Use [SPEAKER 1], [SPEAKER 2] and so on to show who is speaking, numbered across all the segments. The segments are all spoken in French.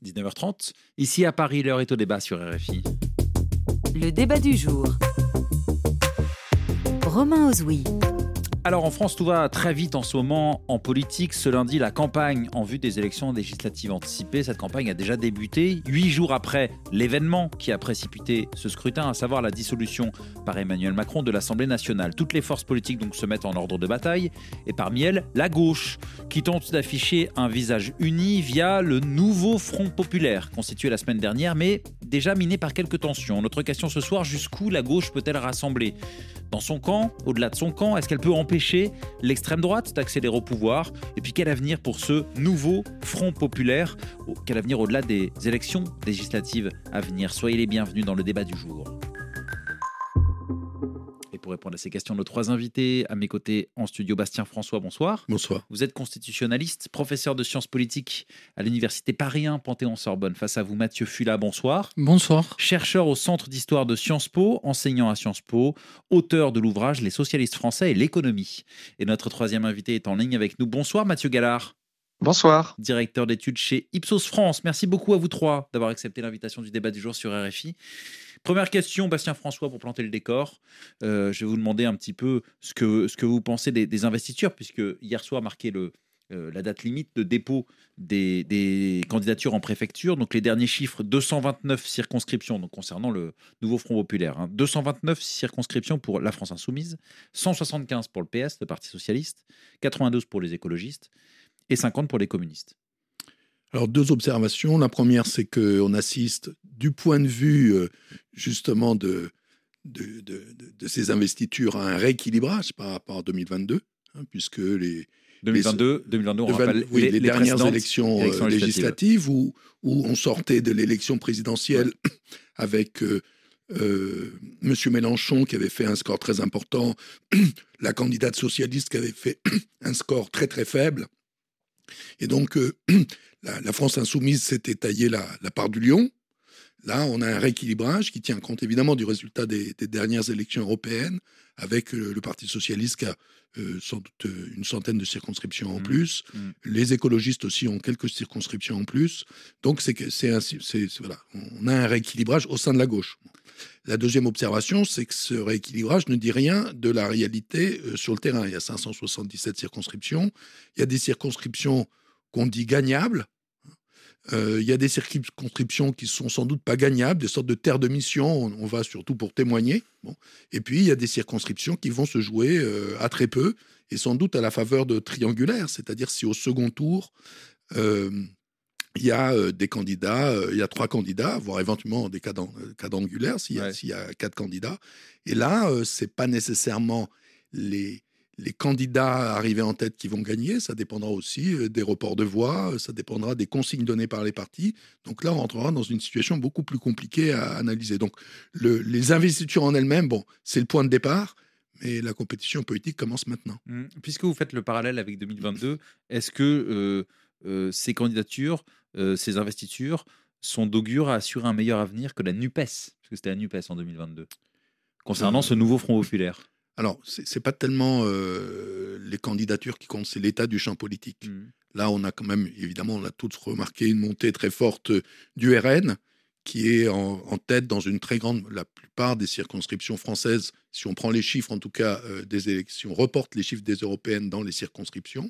[SPEAKER 1] 19h30. Ici à Paris, l'heure est au débat sur RFI.
[SPEAKER 2] Le débat du jour. Romain Ozoui.
[SPEAKER 1] Alors en France, tout va très vite en ce moment en politique. Ce lundi, la campagne en vue des élections législatives anticipées, cette campagne a déjà débuté. 8 jours après l'événement qui a précipité ce scrutin, à savoir la dissolution par Emmanuel Macron de l'Assemblée nationale. Toutes les forces politiques donc se mettent en ordre de bataille. Et parmi elles, la gauche, qui tente d'afficher un visage uni via le nouveau Front populaire, constitué la semaine dernière, mais déjà miné par quelques tensions. Notre question ce soir, jusqu'où la gauche peut-elle rassembler ? Dans son camp, au-delà de son camp, est-ce qu'elle peut empêcher l'extrême droite d'accélérer au pouvoir ? Et puis quel avenir pour ce nouveau Front populaire ? Quel avenir au-delà des élections législatives à venir ? Soyez les bienvenus dans le débat du jour. Et pour répondre à ces questions, nos trois invités à mes côtés en studio, Bastien François, bonsoir.
[SPEAKER 3] Bonsoir.
[SPEAKER 1] Vous êtes constitutionnaliste, professeur de sciences politiques à l'université Paris 1 Panthéon-Sorbonne. Face à vous, Mathieu Fula, bonsoir.
[SPEAKER 4] Bonsoir.
[SPEAKER 1] Chercheur au Centre d'histoire de Sciences Po, enseignant à Sciences Po, auteur de l'ouvrage Les socialistes français et l'économie. Et notre troisième invité est en ligne avec nous. Bonsoir Mathieu Gallard.
[SPEAKER 5] Bonsoir.
[SPEAKER 1] Directeur d'études chez Ipsos France. Merci beaucoup à vous trois d'avoir accepté l'invitation du débat du jour sur RFI. Première question, Bastien François, pour planter le décor. Je vais vous demander un petit peu ce que vous pensez des investitures, puisque hier soir marquait la date limite de dépôt des candidatures en préfecture. Donc les derniers chiffres, 229 circonscriptions donc concernant le nouveau Front populaire. 229 circonscriptions pour la France insoumise, 175 pour le PS, le Parti socialiste, 92 pour les écologistes et 50 pour les communistes.
[SPEAKER 3] Alors, deux observations. La première, c'est qu'on assiste, du point de vue justement de ces investitures, à un rééquilibrage par rapport à 2022, puisque les
[SPEAKER 1] 2022, on rappelle
[SPEAKER 3] les dernières élections législatives où on sortait de l'élection présidentielle avec M. Mélenchon qui avait fait un score très important, la candidate socialiste qui avait fait un score très très faible. Et donc, la France insoumise s'était taillée la part du lion. Là, on a un rééquilibrage qui tient compte évidemment du résultat des dernières élections européennes, avec le Parti socialiste qui a sans doute une centaine de circonscriptions en plus. Les écologistes aussi ont quelques circonscriptions en plus. Donc, voilà, on a un rééquilibrage au sein de la gauche. La deuxième observation, c'est que ce rééquilibrage ne dit rien de la réalité sur le terrain. Il y a 577 circonscriptions. Il y a des circonscriptions qu'on dit gagnables. Il y a des circonscriptions qui sont sans doute pas gagnables, des sortes de terres de mission. On va surtout pour témoigner. Bon. Et puis, il y a des circonscriptions qui vont se jouer à très peu et sans doute à la faveur de triangulaires. C'est-à-dire si au second tour, il y a des candidats, il y a 3 candidats, voire éventuellement des quadrangulaires s'il y a 4 candidats. Et là, c'est pas nécessairement les candidats arrivés en tête qui vont gagner. Ça dépendra aussi des reports de voix, ça dépendra des consignes données par les partis. Donc là, on rentrera dans une situation beaucoup plus compliquée à analyser. Donc les investitures en elles-mêmes, c'est le point de départ. Mais la compétition politique commence maintenant.
[SPEAKER 1] Puisque vous faites le parallèle avec 2022, est-ce que ces candidatures, ces investitures sont d'augure à assurer un meilleur avenir que la NUPES, parce que c'était la NUPES en 2022, concernant ce nouveau Front populaire?
[SPEAKER 3] Alors, c'est pas tellement les candidatures qui comptent, c'est l'état du champ politique. Là, on a quand même, évidemment, on a tous remarqué une montée très forte du RN, qui est en tête dans la plupart des circonscriptions françaises. Si on prend les chiffres, en tout cas, des élections, reporte les chiffres des européennes dans les circonscriptions.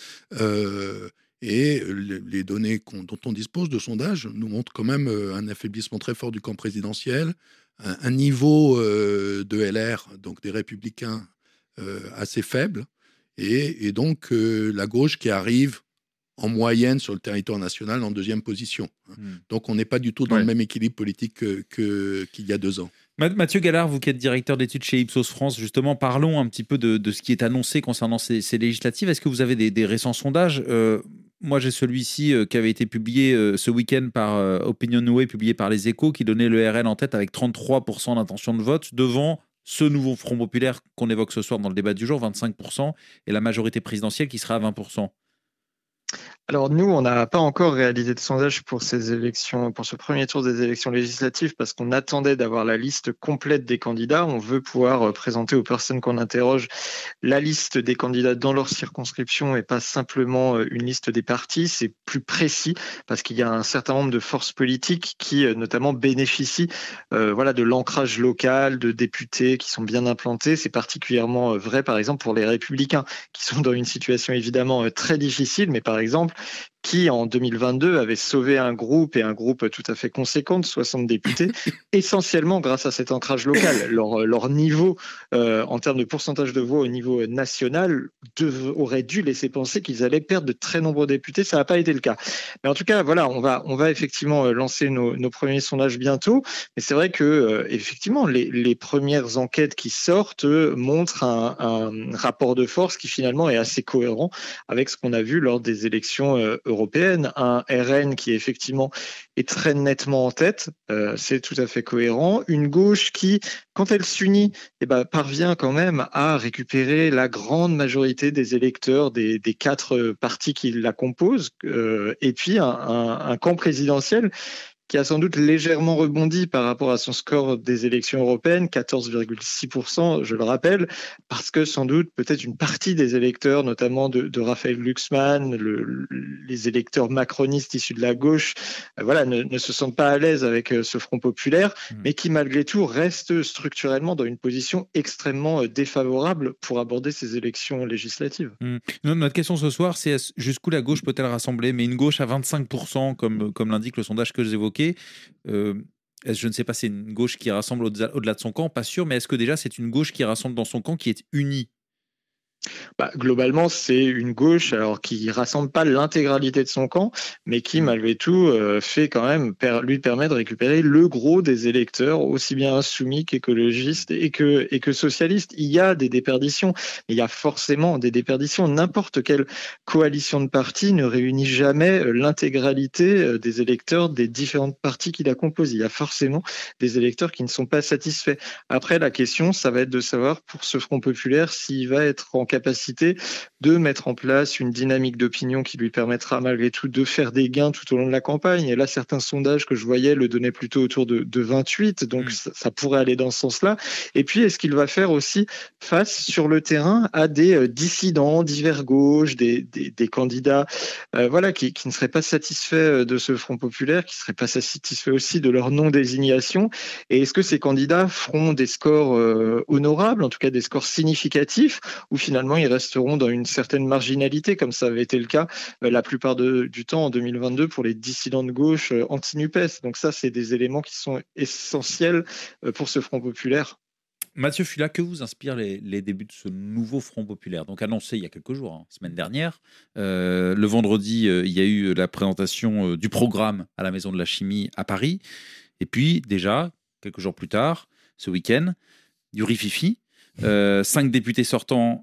[SPEAKER 3] Et les données dont on dispose de sondages nous montrent quand même un affaiblissement très fort du camp présidentiel, un niveau de LR, donc des Républicains, assez faible, et donc la gauche qui arrive en moyenne sur le territoire national en 2e position. Donc on n'est pas du tout dans le même équilibre politique qu'il y a 2 ans.
[SPEAKER 1] Mathieu Gallard, vous qui êtes directeur d'études chez Ipsos France, justement, parlons un petit peu de ce qui est annoncé concernant ces législatives. Est-ce que vous avez des récents sondages ? Moi, j'ai celui-ci qui avait été publié ce week-end par Opinionway, publié par Les Échos, qui donnait le RN en tête avec 33% d'intention de vote, devant ce nouveau Front populaire qu'on évoque ce soir dans le débat du jour, 25%, et la majorité présidentielle qui sera à 20%.
[SPEAKER 4] Alors nous, on n'a pas encore réalisé de sondage pour ces élections, pour ce premier tour des élections législatives, parce qu'on attendait d'avoir la liste complète des candidats. On veut pouvoir présenter aux personnes qu'on interroge la liste des candidats dans leur circonscription et pas simplement une liste des partis. C'est plus précis parce qu'il y a un certain nombre de forces politiques qui notamment bénéficient de l'ancrage local, de députés qui sont bien implantés. C'est particulièrement vrai par exemple pour les Républicains qui sont dans une situation évidemment très difficile, mais par exemple qui, en 2022, avait sauvé un groupe tout à fait conséquent de 60 députés, essentiellement grâce à cet ancrage local. Leur niveau, en termes de pourcentage de voix au niveau national, aurait dû laisser penser qu'ils allaient perdre de très nombreux députés. Ça n'a pas été le cas. Mais en tout cas, voilà, on va effectivement lancer nos premiers sondages bientôt. Mais c'est vrai que, effectivement, les premières enquêtes qui sortent montrent un rapport de force qui finalement est assez cohérent avec ce qu'on a vu lors des élections européenne, un RN qui effectivement est très nettement en tête, c'est tout à fait cohérent, une gauche qui, quand elle s'unit, parvient quand même à récupérer la grande majorité des électeurs des 4 partis qui la composent, et puis un camp présidentiel qui a sans doute légèrement rebondi par rapport à son score des élections européennes, 14,6%, je le rappelle, parce que sans doute peut-être une partie des électeurs, notamment de Raphaël Glucksmann, les électeurs macronistes issus de la gauche, ne se sentent pas à l'aise avec ce Front populaire, mais qui malgré tout restent structurellement dans une position extrêmement défavorable pour aborder ces élections législatives.
[SPEAKER 1] Notre question ce soir, c'est jusqu'où la gauche peut-elle rassembler ? Mais une gauche à 25%, comme l'indique le sondage que j'évoquais, je ne sais pas, c'est une gauche qui rassemble au-delà de son camp, pas sûr, mais est-ce que déjà c'est une gauche qui rassemble dans son camp, qui est unie ?
[SPEAKER 4] Globalement, c'est une gauche qui rassemble pas l'intégralité de son camp, mais qui malgré tout fait quand même lui permet de récupérer le gros des électeurs, aussi bien insoumis qu'écologistes et que socialistes. Il y a des déperditions, mais il y a forcément des déperditions. N'importe quelle coalition de partis ne réunit jamais l'intégralité des électeurs des différentes partis qui la composent. Il y a forcément des électeurs qui ne sont pas satisfaits. Après, la question, ça va être de savoir pour ce Front populaire s'il va être en capacité de mettre en place une dynamique d'opinion qui lui permettra malgré tout de faire des gains tout au long de la campagne. Et là, certains sondages que je voyais le donnaient plutôt autour de 28, donc ça pourrait aller dans ce sens-là. Et puis, est-ce qu'il va faire aussi face sur le terrain à des dissidents, divers gauches, des candidats qui ne seraient pas satisfaits de ce Front populaire, qui ne seraient pas satisfaits aussi de leur non-désignation? Et est-ce que ces candidats feront des scores honorables, en tout cas des scores significatifs, ou finalement ils resteront dans une certaine marginalité, comme ça avait été le cas la plupart du temps en 2022 pour les dissidents de gauche anti-NUPES. Donc ça, c'est des éléments qui sont essentiels pour ce Front populaire.
[SPEAKER 1] Mathieu Fulat, que vous inspirent les débuts de ce nouveau Front populaire, donc annoncé il y a quelques jours, semaine dernière. Le vendredi, il y a eu la présentation du programme à la Maison de la Chimie à Paris. Et puis déjà, quelques jours plus tard, ce week-end, du rififi. 5 députés sortants,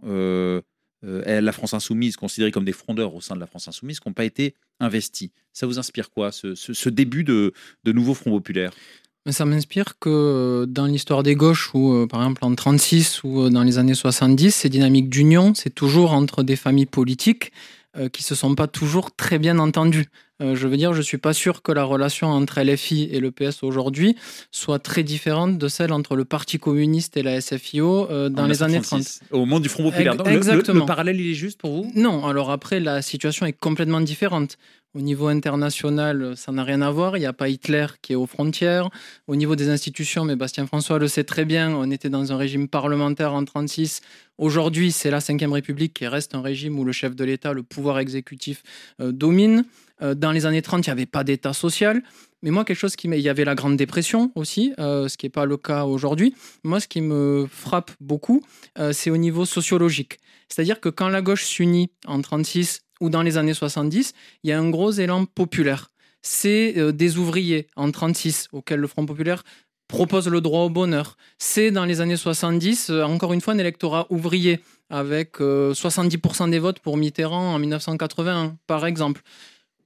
[SPEAKER 1] la France Insoumise, considérés comme des frondeurs au sein de la France Insoumise, qui n'ont pas été investis. Ça vous inspire quoi, ce début de nouveau Front populaire ?
[SPEAKER 5] Ça m'inspire que dans l'histoire des gauches, ou par exemple en 1936 ou dans les années 70, ces dynamiques d'union, c'est toujours entre des familles politiques qui ne se sont pas toujours très bien entendues. Je veux dire, je ne suis pas sûr que la relation entre LFI et le PS aujourd'hui soit très différente de celle entre le Parti communiste et la SFIO dans les années 30.
[SPEAKER 1] Au moment du Front populaire.
[SPEAKER 5] Exactement.
[SPEAKER 1] Le parallèle, il est juste pour vous ?
[SPEAKER 5] Non, alors après, la situation est complètement différente. Au niveau international, ça n'a rien à voir. Il n'y a pas Hitler qui est aux frontières. Au niveau des institutions, mais Bastien François le sait très bien, on était dans un régime parlementaire en 1936. Aujourd'hui, c'est la Ve République qui reste un régime où le chef de l'État, le pouvoir exécutif, domine. Dans les années 30, il n'y avait pas d'État social. Mais moi, il y avait la Grande Dépression aussi, ce qui n'est pas le cas aujourd'hui. Moi, ce qui me frappe beaucoup, c'est au niveau sociologique. C'est-à-dire que quand la gauche s'unit en 1936 ou dans les années 70, il y a un gros élan populaire. C'est des ouvriers en 1936 auxquels le Front populaire propose le droit au bonheur. C'est dans les années 70, encore une fois, un électorat ouvrier avec 70% des votes pour Mitterrand en 1981, par exemple.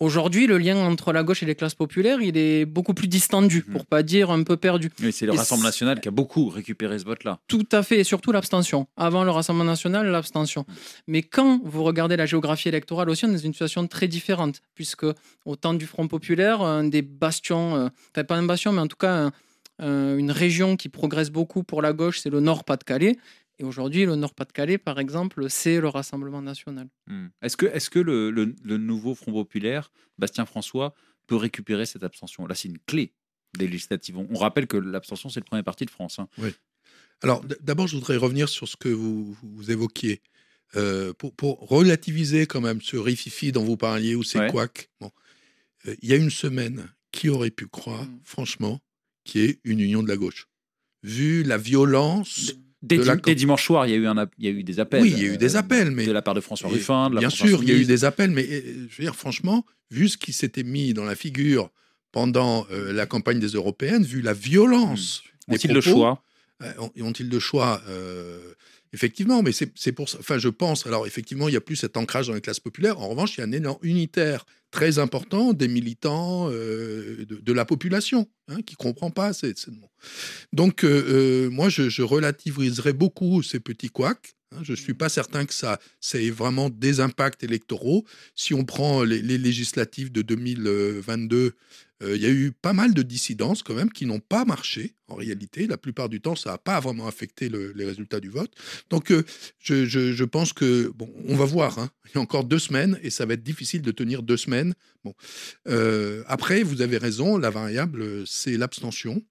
[SPEAKER 5] Aujourd'hui, le lien entre la gauche et les classes populaires, il est beaucoup plus distendu, pour pas dire un peu perdu.
[SPEAKER 1] Oui, c'est le Rassemblement national qui a beaucoup récupéré ce vote-là.
[SPEAKER 5] Tout à fait, et surtout l'abstention. Avant le Rassemblement national, l'abstention. Mais quand vous regardez la géographie électorale aussi, on est dans une situation très différente, puisque au temps du Front populaire, un des bastions, enfin pas un bastion, mais en tout cas une région qui progresse beaucoup pour la gauche, c'est le Nord-Pas-de-Calais. Et aujourd'hui, le Nord-Pas-de-Calais, par exemple, c'est le Rassemblement national.
[SPEAKER 1] Est-ce que le nouveau Front populaire, Bastien François, peut récupérer cette abstention? Là, c'est une clé des législatives. On rappelle que l'abstention, c'est le premier parti de France.
[SPEAKER 3] Oui. Alors, d'abord, je voudrais revenir sur ce que vous évoquiez. Pour relativiser quand même ce rififi dont vous parliez ou ces couacs. Bon. Il y a une semaine, qui aurait pu croire, franchement, qu'il y ait une union de la gauche? Vu la violence...
[SPEAKER 1] Dès dimanche soir, il y a eu des appels.
[SPEAKER 3] Oui, il y a eu des appels, mais
[SPEAKER 1] de la part de François Ruffin.
[SPEAKER 3] Bien sûr, il y a eu des appels, mais je veux dire, franchement, vu ce qui s'était mis dans la figure pendant la campagne des européennes, vu la violence des propos,
[SPEAKER 1] le choix
[SPEAKER 3] ont-ils le choix effectivement, mais c'est pour ça. Enfin, je pense. Alors, effectivement, il n'y a plus cet ancrage dans les classes populaires. En revanche, il y a un élan unitaire très important des militants de la population qui ne comprend pas ces mots. Donc, moi, je relativiserais beaucoup ces petits couacs. Je ne suis pas certain que ça ait vraiment des impacts électoraux. Si on prend les législatives de 2022, il y a eu pas mal de dissidences quand même qui n'ont pas marché en réalité. La plupart du temps, ça n'a pas vraiment affecté les résultats du vote. Donc, je pense que, bon, on va voir. Il y a encore 2 semaines et ça va être difficile de tenir 2 semaines. Bon. Après, vous avez raison, la variable, c'est l'abstention.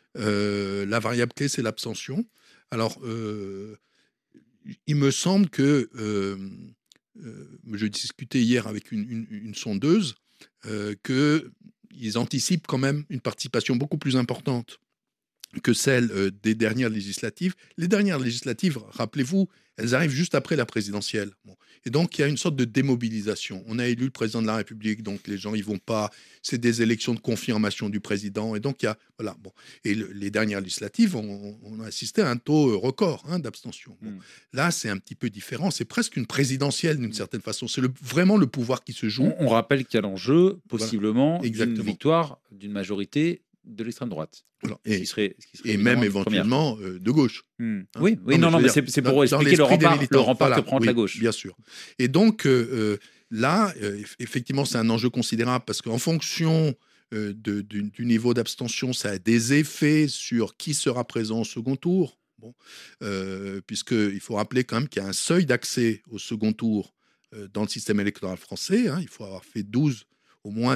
[SPEAKER 3] La variable clé, c'est l'abstention. Alors, il me semble que, je discutais hier avec une sondeuse, qu'ils anticipent quand même une participation beaucoup plus importante que celle des dernières législatives. Les dernières législatives, rappelez-vous, elles arrivent juste après la présidentielle. Bon. Et donc, il y a une sorte de démobilisation. On a élu le président de la République, donc les gens, ils vont pas. C'est des élections de confirmation du président. Et donc, il y a. Voilà. Bon. Et les dernières législatives, on a assisté à un taux record d'abstention. Bon. Là, c'est un petit peu différent. C'est presque une présidentielle, d'une certaine façon. C'est vraiment le pouvoir qui se joue.
[SPEAKER 1] On rappelle qu'il y a l'enjeu, possiblement, d'une victoire d'une majorité de l'extrême droite.
[SPEAKER 3] Alors, et même éventuellement de gauche.
[SPEAKER 1] Oui, non, mais c'est pour expliquer le rempart que prend la gauche.
[SPEAKER 3] Bien sûr. Et donc, là, effectivement, c'est un enjeu considérable parce qu'en fonction du niveau d'abstention, ça a des effets sur qui sera présent au second tour. Bon, puisqu'il faut rappeler quand même qu'il y a un seuil d'accès au second tour dans le système électoral français. Il faut avoir fait au moins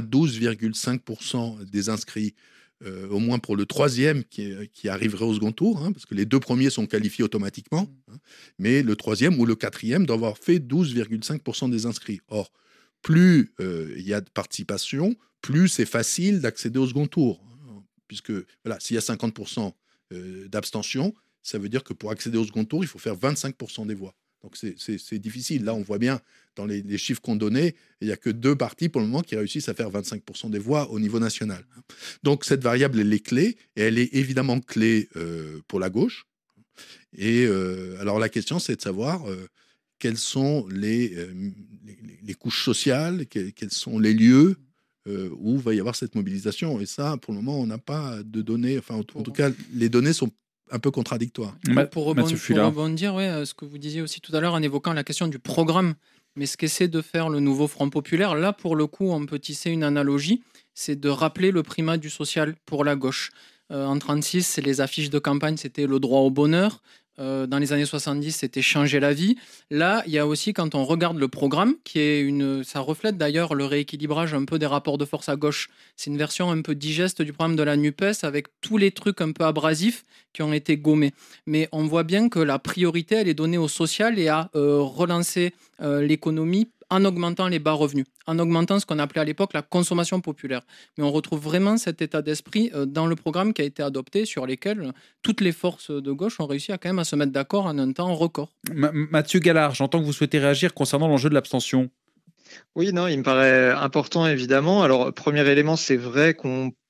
[SPEAKER 3] 12,5% des inscrits, au moins pour le 3e qui arriverait au second tour, parce que les 2 premiers sont qualifiés automatiquement, mais le 3e ou le 4e doit avoir fait 12,5% des inscrits. Or, plus il y a de participation, plus c'est facile d'accéder au second tour, puisque voilà, s'il y a 50% d'abstention, ça veut dire que pour accéder au second tour, il faut faire 25% des voix. Donc c'est difficile. Là, on voit bien dans les chiffres qu'on donnait, il n'y a que 2 partis pour le moment qui réussissent à faire 25% des voix au niveau national. Donc cette variable, elle est clé, et elle est évidemment clé pour la gauche. Et alors la question, c'est de savoir quelles sont les couches sociales, quels sont les lieux où va y avoir cette mobilisation. Et ça, pour le moment, on n'a pas de données. Enfin, en tout cas, les données sont un peu contradictoire.
[SPEAKER 5] Pour rebondir, ce que vous disiez aussi tout à l'heure en évoquant la question du programme, mais ce qu'essaie de faire le nouveau Front populaire, là pour le coup on peut tisser une analogie, c'est de rappeler le primat du social pour la gauche. En 1936, les affiches de campagne, c'était le droit au bonheur. Dans les années 70, c'était changer la vie. Là, il y a aussi, quand on regarde le programme, ça reflète d'ailleurs le rééquilibrage un peu des rapports de force à gauche. C'est une version un peu digeste du programme de la NUPES avec tous les trucs un peu abrasifs qui ont été gommés. Mais on voit bien que la priorité, elle est donnée au social et à relancer l'économie en augmentant les bas revenus, en augmentant ce qu'on appelait à l'époque la consommation populaire. Mais on retrouve vraiment cet état d'esprit dans le programme qui a été adopté, sur lesquels toutes les forces de gauche ont réussi quand même à se mettre d'accord en un temps record.
[SPEAKER 1] Mathieu Gallard, j'entends que vous souhaitez réagir concernant l'enjeu de l'abstention.
[SPEAKER 4] Oui, non, il me paraît important, évidemment. Alors, premier élément, c'est vrai qu'on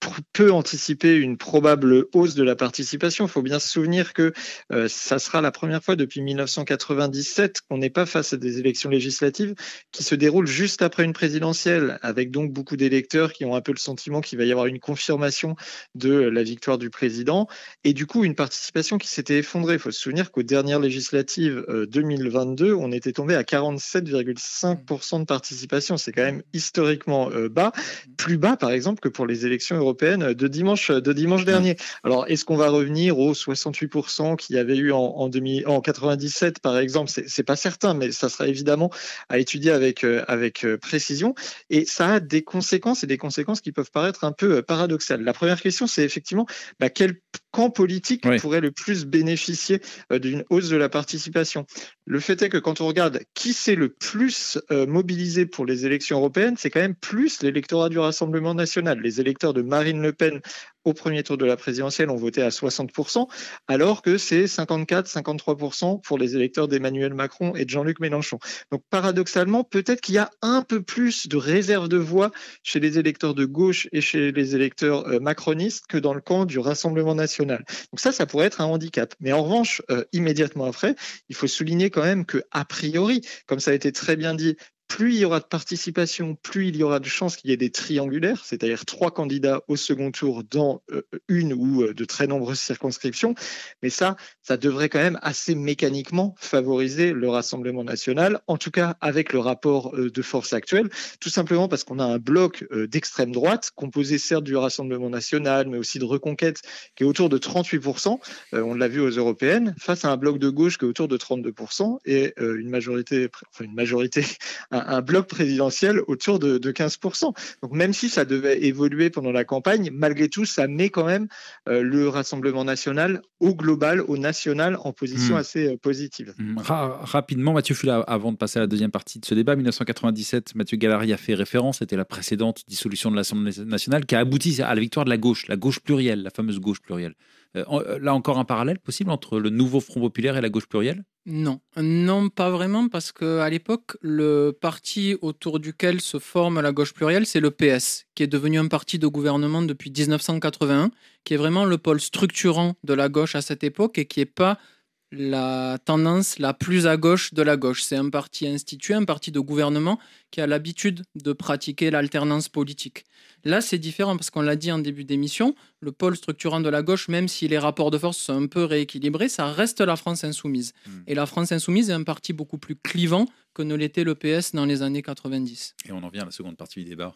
[SPEAKER 4] peut anticiper une probable hausse de la participation. Il faut bien se souvenir que ça sera la première fois depuis 1997 qu'on n'est pas face à des élections législatives qui se déroulent juste après une présidentielle, avec donc beaucoup d'électeurs qui ont un peu le sentiment qu'il va y avoir une confirmation de la victoire du président, et du coup une participation qui s'était effondrée. Il faut se souvenir qu'aux dernières législatives 2022, on était tombé à 47,5% de participation. C'est quand même historiquement bas, plus bas par exemple que pour les élections européennes de dimanche dernier. Alors est-ce qu'on va revenir aux 68% qu'il y avait eu en 97 par exemple? C'est pas certain, mais ça sera évidemment à étudier avec précision, et ça a des conséquences, et des conséquences qui peuvent paraître un peu paradoxales. La première question, c'est effectivement quel camp politique pourrait le plus bénéficier d'une hausse de la participation. Le fait est que quand on regarde qui s'est le plus mobilisé pour les élections européennes, c'est quand même plus l'électorat du Rassemblement national. Les électeurs de Marine Le Pen au premier tour de la présidentielle ont voté à 60%, alors que c'est 54-53% pour les électeurs d'Emmanuel Macron et de Jean-Luc Mélenchon. Donc paradoxalement, peut-être qu'il y a un peu plus de réserve de voix chez les électeurs de gauche et chez les électeurs macronistes que dans le camp du Rassemblement national. Donc ça pourrait être un handicap. Mais en revanche, immédiatement après, il faut souligner quand même que, a priori, comme ça a été très bien dit, plus il y aura de participation, plus il y aura de chances qu'il y ait des triangulaires, c'est-à-dire 3 candidats au second tour dans une ou de très nombreuses circonscriptions. Mais ça devrait quand même assez mécaniquement favoriser le Rassemblement national, en tout cas avec le rapport de force actuel, tout simplement parce qu'on a un bloc d'extrême droite, composé certes du Rassemblement national, mais aussi de Reconquête, qui est autour de 38%, on l'a vu aux européennes, face à un bloc de gauche qui est autour de 32%, et un bloc présidentiel autour de 15%. Donc même si ça devait évoluer pendant la campagne, malgré tout, ça met quand même le Rassemblement national au global, au national, en position assez positive.
[SPEAKER 1] Rapidement, Mathieu Fulla, avant de passer à la deuxième partie de ce débat, 1997, Mathieu Galari a fait référence, c'était la précédente dissolution de l'Assemblée nationale qui a abouti à la victoire de la gauche plurielle, la fameuse gauche plurielle. Là encore un parallèle possible entre le nouveau Front populaire et la gauche plurielle ?
[SPEAKER 5] Non, pas vraiment, parce qu'à l'époque, le parti autour duquel se forme la gauche plurielle, c'est le PS, qui est devenu un parti de gouvernement depuis 1981, qui est vraiment le pôle structurant de la gauche à cette époque et qui n'est pas la tendance la plus à gauche de la gauche. C'est un parti institué, un parti de gouvernement qui a l'habitude de pratiquer l'alternance politique. Là, c'est différent parce qu'on l'a dit en début d'émission, le pôle structurant de la gauche, même si les rapports de force sont un peu rééquilibrés, ça reste la France insoumise. Et la France insoumise est un parti beaucoup plus clivant que ne l'était le PS dans les années 90.
[SPEAKER 1] Et on en vient à la seconde partie du débat.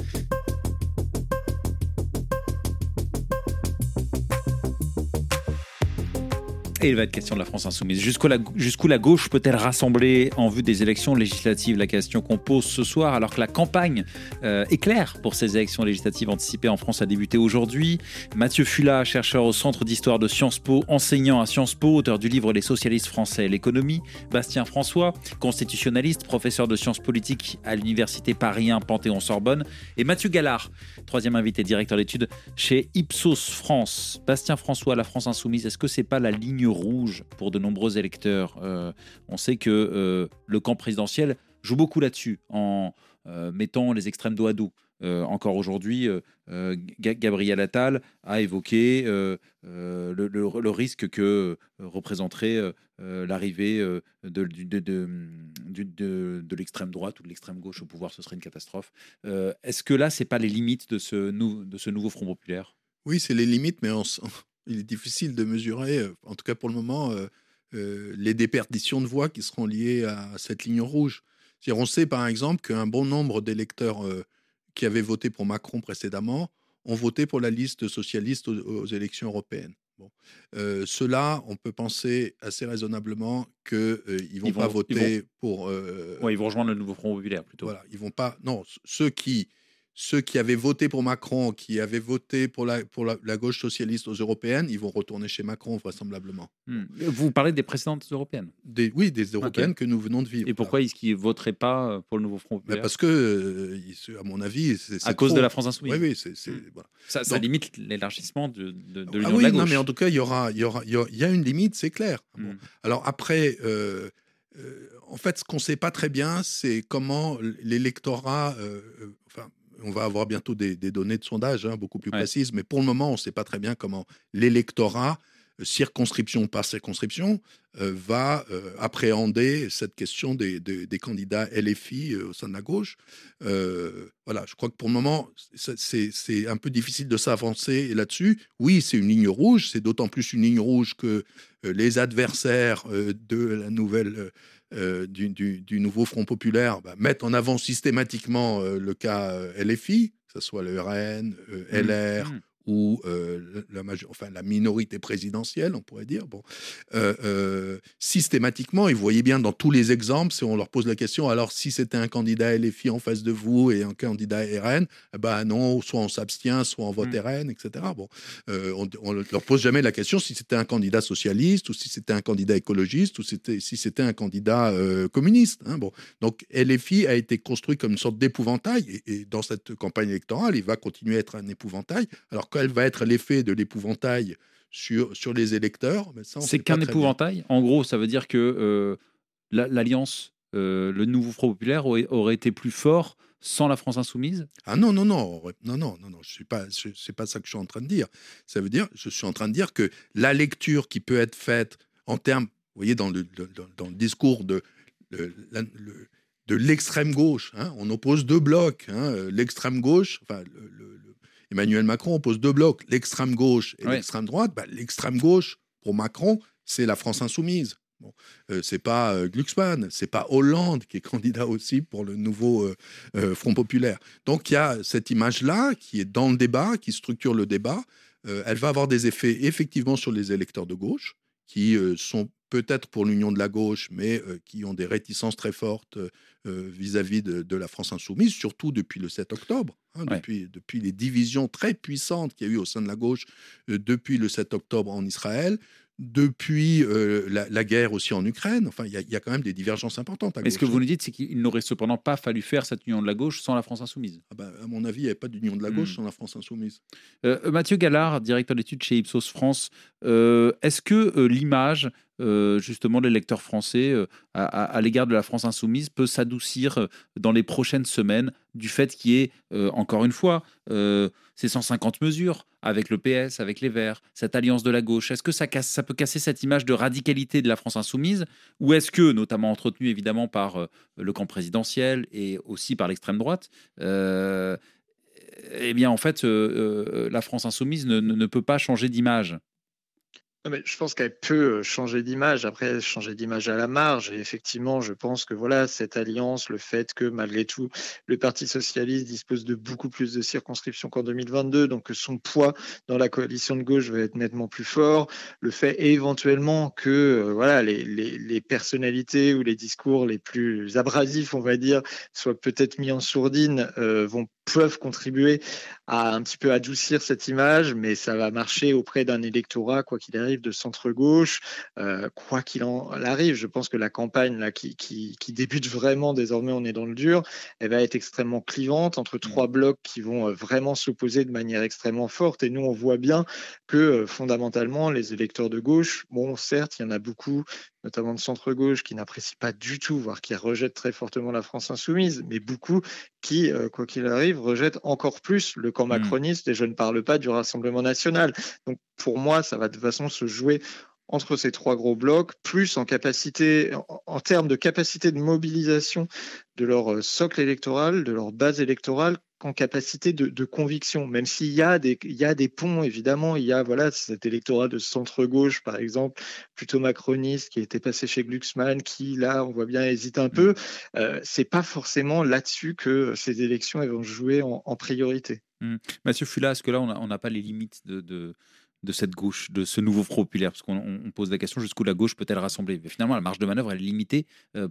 [SPEAKER 1] Et il va être question de la France insoumise. Jusqu'où la gauche peut-elle rassembler en vue des élections législatives? La question qu'on pose ce soir, alors que la campagne est claire pour ces élections législatives anticipées en France, a débuté aujourd'hui. Mathieu Fulla, chercheur au Centre d'Histoire de Sciences Po, enseignant à Sciences Po, auteur du livre Les socialistes français et l'économie. Bastien François, constitutionnaliste, professeur de sciences politiques à l'université Paris 1 Panthéon-Sorbonne. Et Mathieu Gallard, troisième invité, directeur d'études chez Ipsos France. Bastien François, la France insoumise, est-ce que c'est pas la ligne rouge pour de nombreux électeurs? On sait que le camp présidentiel joue beaucoup là-dessus en mettant les extrêmes dos à dos. Encore aujourd'hui, Gabriel Attal a évoqué le risque que représenterait l'arrivée de l'extrême droite ou de l'extrême gauche au pouvoir. Ce serait une catastrophe. Est-ce que là, c'est pas les limites de ce nouveau Front populaire?
[SPEAKER 3] Oui, c'est les limites, mais il est difficile de mesurer, en tout cas pour le moment, les déperditions de voix qui seront liées à cette ligne rouge. On sait par exemple qu'un bon nombre d'électeurs qui avaient voté pour Macron précédemment ont voté pour la liste socialiste aux élections européennes. Bon. Ceux-là, on peut penser assez raisonnablement qu'ils ne vont pas voter pour...
[SPEAKER 1] ils vont rejoindre le nouveau Front populaire plutôt.
[SPEAKER 3] Voilà, ils vont pas... Non, ceux qui avaient voté pour Macron, qui avaient voté pour la gauche socialiste aux européennes, ils vont retourner chez Macron vraisemblablement.
[SPEAKER 1] Vous parlez des précédentes européennes?
[SPEAKER 3] Oui, des européennes que nous venons de vivre.
[SPEAKER 1] Et pourquoi est-ce qu'ils ne voteraient pas pour le nouveau Front populaire?
[SPEAKER 3] Parce que, à mon avis... c'est
[SPEAKER 1] à cause de la France insoumise.
[SPEAKER 3] Oui,
[SPEAKER 1] voilà. Ça limite l'élargissement de l'union de la
[SPEAKER 3] oui,
[SPEAKER 1] gauche.
[SPEAKER 3] Non, mais en tout cas, il y a une limite, c'est clair. Bon. Alors après... en fait, ce qu'on ne sait pas très bien, c'est comment l'électorat on va avoir bientôt des données de sondage beaucoup plus précises, mais pour le moment, on ne sait pas très bien comment l'électorat, circonscription par circonscription, va appréhender cette question des candidats LFI au sein de la gauche. Voilà, je crois que pour le moment, c'est un peu difficile de s'avancer là-dessus. Oui, c'est une ligne rouge, c'est d'autant plus une ligne rouge que les adversaires de la nouvelle... du nouveau Front populaire mettent en avant systématiquement le cas LFI, que ce soit le RN, LR ou la minorité présidentielle, on pourrait dire. Bon, systématiquement, ils voyaient bien dans tous les exemples, si on leur pose la question, alors si c'était un candidat LFI en face de vous et un candidat RN, non, soit on s'abstient, soit on vote RN, etc. Bon, on ne leur pose jamais la question si c'était un candidat socialiste ou si c'était un candidat écologiste ou si c'était un candidat communiste. Bon. Donc LFI a été construit comme une sorte d'épouvantail et dans cette campagne électorale, il va continuer à être un épouvantail. Alors quel va être l'effet de l'épouvantail sur les électeurs?
[SPEAKER 1] C'est qu'un épouvantail. En gros, ça veut dire que l'alliance, le nouveau Front populaire aurait été plus fort sans la France insoumise?
[SPEAKER 3] Ah non, c'est pas ça que je suis en train de dire. Ça veut dire, je suis en train de dire que la lecture qui peut être faite en termes, vous voyez, dans le discours de l'extrême gauche, on oppose deux blocs, l'extrême gauche, enfin Emmanuel Macron oppose deux blocs, l'extrême gauche et l'extrême droite. L'extrême gauche, pour Macron, c'est la France insoumise. Bon, c'est pas Glucksmann, c'est pas Hollande qui est candidat aussi pour le nouveau Front populaire. Donc il y a cette image-là qui est dans le débat, qui structure le débat. Elle va avoir des effets effectivement sur les électeurs de gauche, qui sont peut-être pour l'union de la gauche, mais qui ont des réticences très fortes vis-à-vis de la France insoumise, surtout depuis le 7 octobre, depuis les divisions très puissantes qu'il y a eu au sein de la gauche depuis le 7 octobre en Israël, depuis la guerre aussi en Ukraine. Enfin, il y a quand même des divergences importantes à
[SPEAKER 1] gauche. Mais ce que vous nous dites, c'est qu'il n'aurait cependant pas fallu faire cette union de la gauche sans la France insoumise.
[SPEAKER 3] À mon avis, il n'y avait pas d'union de la gauche sans la France insoumise.
[SPEAKER 1] Mathieu Gallard, directeur d'études chez Ipsos France, est-ce que l'image justement de l'électeur français à l'égard de la France insoumise peut s'adoucir dans les prochaines semaines du fait qu'il y ait, encore une fois, ces 150 mesures avec le PS, avec les Verts, cette alliance de la gauche? Est-ce que ça peut casser cette image de radicalité de la France insoumise, ou est-ce que, notamment entretenue évidemment par le camp présidentiel et aussi par l'extrême droite, eh bien en fait la France insoumise ne peut pas changer d'image?
[SPEAKER 4] Mais je pense qu'elle peut changer d'image, après changer d'image à la marge. Et effectivement, je pense que voilà, cette alliance, le fait que malgré tout, le Parti socialiste dispose de beaucoup plus de circonscriptions qu'en 2022, donc que son poids dans la coalition de gauche va être nettement plus fort. Le fait éventuellement que voilà, les personnalités ou les discours les plus abrasifs, on va dire, soient peut-être mis en sourdine, peuvent contribuer à un petit peu adoucir cette image, mais ça va marcher auprès d'un électorat, quoi qu'il arrive, de centre-gauche, quoi qu'il en arrive. Je pense que la campagne là, qui débute vraiment, désormais on est dans le dur, elle va être extrêmement clivante entre trois blocs qui vont vraiment s'opposer de manière extrêmement forte. Et nous, on voit bien que fondamentalement, les électeurs de gauche, bon, certes, il y en a beaucoup, notamment de centre-gauche, qui n'apprécient pas du tout, voire qui rejettent très fortement la France insoumise, mais beaucoup qui, quoi qu'il arrive, rejettent encore plus le camp macroniste, et je ne parle pas du Rassemblement national. Donc pour moi, ça va de toute façon se jouer entre ces trois gros blocs, plus en termes de capacité de mobilisation de leur socle électoral, de leur base électorale, qu'en capacité de conviction, même s'il y a des ponts, évidemment. Il y a cet électorat de centre-gauche, par exemple, plutôt macroniste, qui était passé chez Glucksmann, qui, là, on voit bien, hésite un peu. C'est pas forcément là-dessus que ces élections elles vont jouer en priorité.
[SPEAKER 1] Mathieu Fulla, est-ce que là, on n'a pas les limites de cette gauche, de ce nouveau Front populaire? Parce qu'on pose la question, jusqu'où la gauche peut-elle rassembler? Mais finalement, la marge de manœuvre, elle est limitée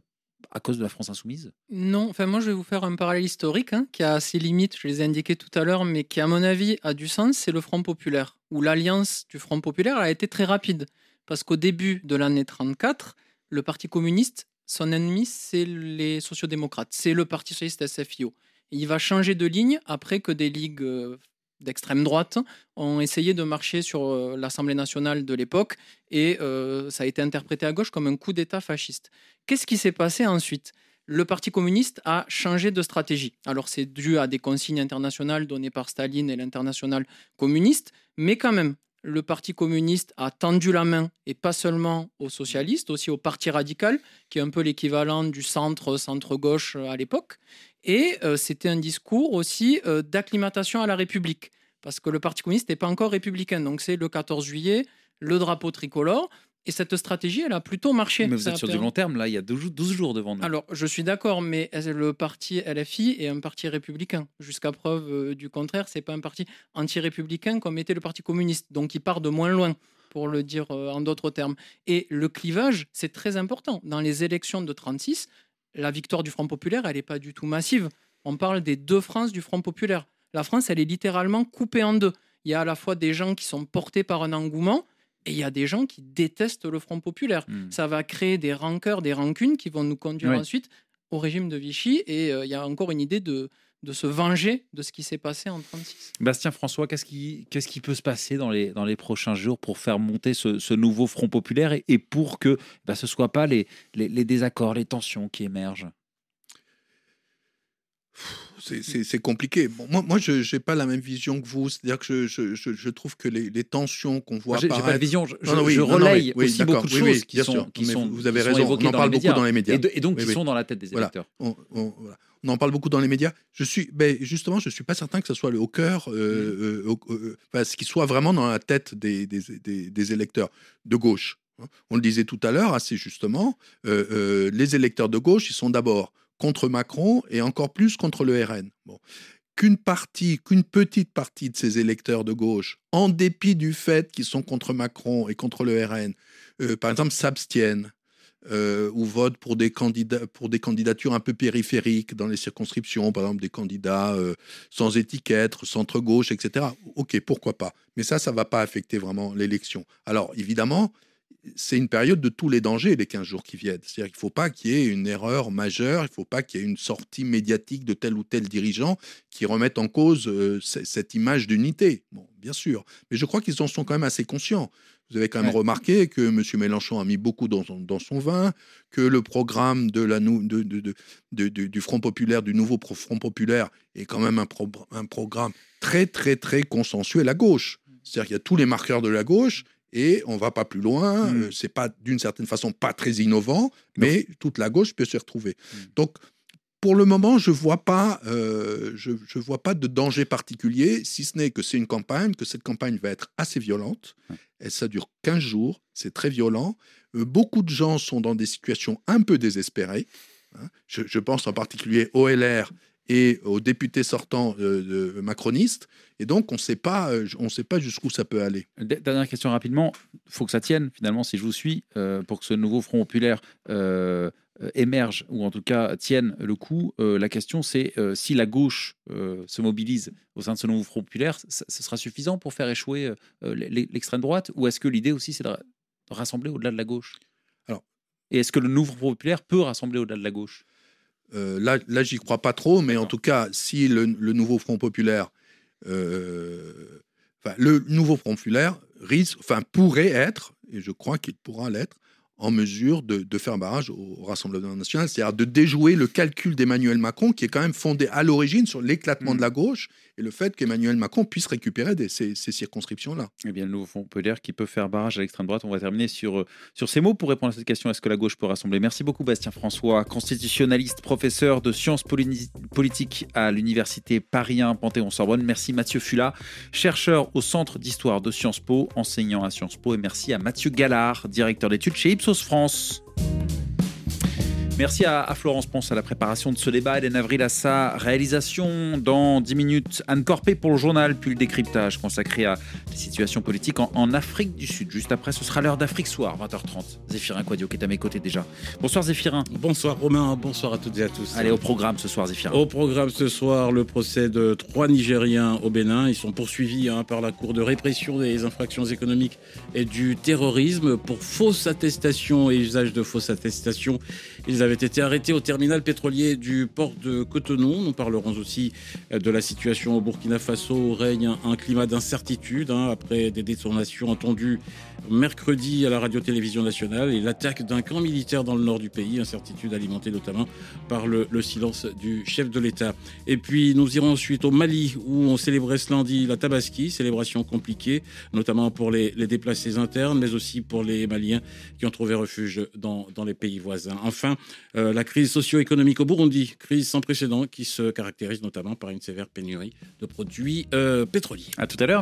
[SPEAKER 1] à cause de la France insoumise?
[SPEAKER 5] Non, moi je vais vous faire un parallèle historique qui a ses limites, je les ai indiquées tout à l'heure, mais qui à mon avis a du sens, c'est le Front populaire, où l'alliance du Front populaire a été très rapide. Parce qu'au début de l'année 1934, le Parti communiste, son ennemi, c'est les sociodémocrates, c'est le Parti socialiste SFIO. Et il va changer de ligne après que des ligues d'extrême droite ont essayé de marcher sur l'Assemblée nationale de l'époque, et ça a été interprété à gauche comme un coup d'État fasciste. Qu'est-ce qui s'est passé ensuite ? le Parti communiste a changé de stratégie. Alors c'est dû à des consignes internationales données par Staline et l'internationale communiste, mais quand même, le Parti communiste a tendu la main, et pas seulement aux socialistes, aussi au Parti radical, qui est un peu l'équivalent du centre-gauche à l'époque. Et c'était un discours aussi d'acclimatation à la République, parce que le Parti communiste n'est pas encore républicain. Donc c'est le 14 juillet, le drapeau tricolore. Et cette stratégie, elle a plutôt marché.
[SPEAKER 1] Mais vous êtes sur du long terme, là, il y a 12 jours devant nous.
[SPEAKER 5] Alors, je suis d'accord, mais le parti LFI est un parti républicain. Jusqu'à preuve du contraire, ce n'est pas un parti anti-républicain comme était le Parti communiste. Donc, il part de moins loin, pour le dire en d'autres termes. Et le clivage, c'est très important. Dans les élections de 1936, la victoire du Front populaire, elle n'est pas du tout massive. On parle des 2 France du Front populaire. La France, elle est littéralement coupée en 2. Il y a à la fois des gens qui sont portés par un engouement, et il y a des gens qui détestent le Front populaire. Ça va créer des rancœurs, des rancunes qui vont nous conduire ensuite au régime de Vichy. Et il y a encore une idée de se venger de ce qui s'est passé en 1936.
[SPEAKER 1] Bastien François, qu'est-ce qui peut se passer dans les prochains jours pour faire monter ce nouveau Front populaire et pour que ce ne soient pas les désaccords, les tensions qui émergent?
[SPEAKER 3] C'est compliqué. Bon, moi, je n'ai pas la même vision que vous. C'est-à-dire que je trouve que les tensions qu'on voit
[SPEAKER 1] apparaître... J'ai pas la vision.
[SPEAKER 3] Je
[SPEAKER 1] relaye aussi beaucoup de choses qui sont
[SPEAKER 3] vous avez raison. On en parle beaucoup dans les médias.
[SPEAKER 1] Et donc, qui sont dans la tête des électeurs.
[SPEAKER 3] Voilà. On en parle beaucoup dans les médias. Justement, je ne suis pas certain que ce soit au cœur, ce qui soit vraiment dans la tête des électeurs de gauche. On le disait tout à l'heure, assez justement, les électeurs de gauche, ils sont d'abord contre Macron et encore plus contre le RN. Bon. Qu'une petite partie de ces électeurs de gauche, en dépit du fait qu'ils sont contre Macron et contre le RN, par exemple, s'abstiennent ou votent pour des candidatures un peu périphériques dans les circonscriptions, par exemple des candidats sans étiquette, centre-gauche, etc. Ok, pourquoi pas. Mais ça ne va pas affecter vraiment l'élection. Alors, évidemment, c'est une période de tous les dangers, les 15 jours qui viennent. C'est-à-dire qu'il ne faut pas qu'il y ait une erreur majeure, il ne faut pas qu'il y ait une sortie médiatique de tel ou tel dirigeant qui remette en cause cette image d'unité. Bon, bien sûr. Mais je crois qu'ils en sont quand même assez conscients. Vous avez quand même remarqué que M. Mélenchon a mis beaucoup dans son vin, que le programme du Front populaire, du nouveau Front populaire, est quand même un programme très, très, très consensuel à gauche. C'est-à-dire qu'il y a tous les marqueurs de la gauche, et on ne va pas plus loin. C'est pas, d'une certaine façon, pas très innovant, mais toute la gauche peut s'y retrouver. Donc, pour le moment, je vois pas de danger particulier, si ce n'est que c'est une campagne, que cette campagne va être assez violente. Et ça dure 15 jours, c'est très violent. Beaucoup de gens sont dans des situations un peu désespérées. Je pense en particulier au LR et aux députés sortants macronistes. Et donc, on ne sait pas jusqu'où ça peut aller.
[SPEAKER 1] Dernière question rapidement. Il faut que ça tienne, finalement, si je vous suis, pour que ce nouveau Front populaire émerge, ou en tout cas tienne le coup. La question, c'est si la gauche se mobilise au sein de ce nouveau Front populaire, ce sera suffisant pour faire échouer l'extrême droite? Ou est-ce que l'idée aussi, c'est de rassembler au-delà de la gauche? Et est-ce que le nouveau Front populaire peut rassembler au-delà de la gauche?
[SPEAKER 3] Là, j'y crois pas trop, mais en tout cas, si le nouveau Front populaire, le nouveau Front populaire pourrait être, et je crois qu'il pourra l'être, en mesure de faire barrage au Rassemblement national, c'est-à-dire de déjouer le calcul d'Emmanuel Macron, qui est quand même fondé à l'origine sur l'éclatement de la gauche et le fait qu'Emmanuel Macron puisse récupérer ces circonscriptions-là.
[SPEAKER 1] Eh bien, le nouveau Front populaire qui peut faire barrage à l'extrême droite. On va terminer sur ces mots pour répondre à cette question. Est-ce que la gauche peut rassembler? Merci beaucoup, Bastien François, constitutionnaliste, professeur de sciences politiques à l'université Paris 1 Panthéon-Sorbonne. Merci Mathieu Fulat, chercheur au Centre d'histoire de Sciences Po, enseignant à Sciences Po. Et merci à Mathieu Gallard, directeur d'études chez Ipsos France. Merci à Florence Ponce à la préparation de ce débat, Hélène Avril à sa réalisation. Dans 10 minutes, Anne Corpé pour le journal, puis le décryptage consacré à la situation politique en Afrique du Sud. Juste après, ce sera l'heure d'Afrique Soir, 20h30. Zéphirin Quadio qui est à mes côtés déjà. Bonsoir Zéphirin.
[SPEAKER 6] Bonsoir Romain, bonsoir à toutes et à tous.
[SPEAKER 1] Allez, au programme ce soir Zéphirin.
[SPEAKER 6] Au programme ce soir, le procès de 3 Nigériens au Bénin. Ils sont poursuivis par la Cour de répression des infractions économiques et du terrorisme pour fausse attestation et usage de fausses attestations. Ils avaient été arrêtés au terminal pétrolier du port de Cotonou. Nous parlerons aussi de la situation au Burkina Faso où règne un climat d'incertitude après des détonations entendues mercredi à la radio-télévision nationale et l'attaque d'un camp militaire dans le nord du pays. Incertitude alimentée notamment par le silence du chef de l'État. Et puis nous irons ensuite au Mali où on célébrait ce lundi la Tabaski, célébration compliquée, notamment pour les déplacés internes, mais aussi pour les Maliens qui ont trouvé refuge dans les pays voisins. Enfin, la crise socio-économique au Burundi, crise sans précédent qui se caractérise notamment par une sévère pénurie de produits pétroliers.
[SPEAKER 1] À tout à l'heure.